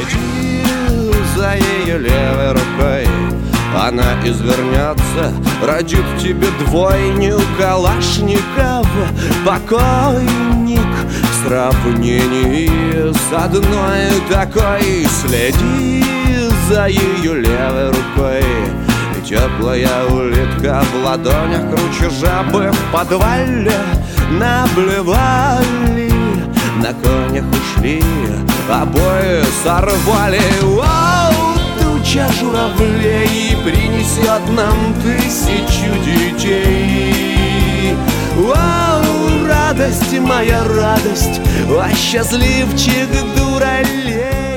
Следи за ее левой рукой, она извернется, родит тебе двойню калашников. Покойник в сравнении с одной такой. Следи за ее левой рукой, теплая улитка в ладонях круче жабы в подвале. Наблевали, на конях ушли, обои сорвали. Вау, туча журавлей принесет нам 1000 детей. Вау, радость, моя радость, а счастливчик дуралей.